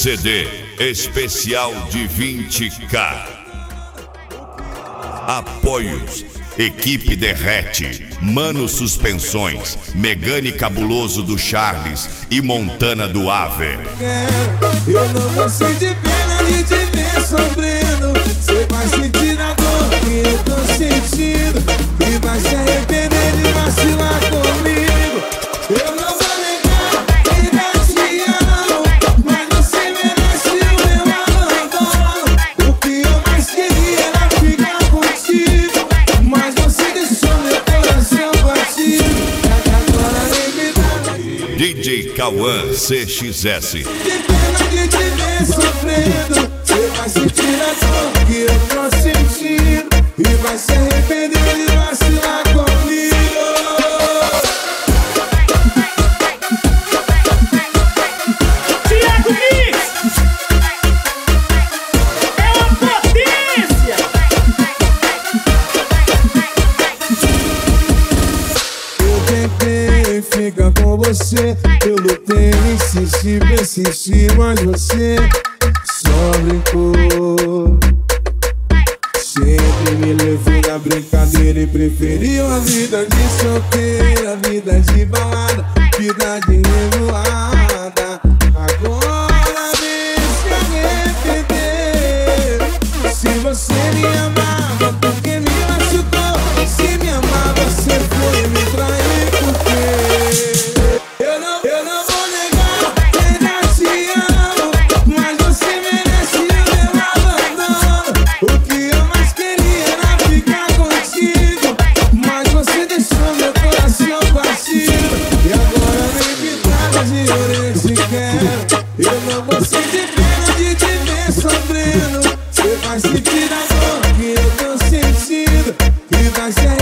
CD especial de 20K. Apoios: Equipe Derrete, Mano Suspensões, Megane Cabuloso do Charles e Montana do Ave. Eu não vou sentir pena de te ver sofrendo. Você vai sentir a dor que eu tô sentindo e vai se arrepender de vacilar comigo. Eu não vou negar que ainda te amo, mas você merece o meu abandono. O que eu mais queria era ficar contigo, mas você deixou meu coração batido. Agora nem me dá. DJ Cauã CXS. De pena de te ver sofrendo. Você vai sentir a dor que eu tô sentindo e vai se arrepender de vacilar comigo. Thiago Mix é uma potência. Eu tentei ficar com você, eu lutei, insisti, persisti, mas você só brincou. Sempre me levou na brincadeira e preferiu a vida de solteira, a vida de balada, vida de revoada. Agora vem se arrepender. Se você me amava, por que me machucou? Se me amava, você foi me trair, por quê? Eu não vou negar que ainda te amo, mas você merece o meu abandono. O que eu mais queria era ficar contigo, mas você deixou meu coração batido. E agora nem me trata de eu te quero. Eu não vou sentir pena de te ver sofrendo. Você vai sentir a dor que eu tô sentindo e vai se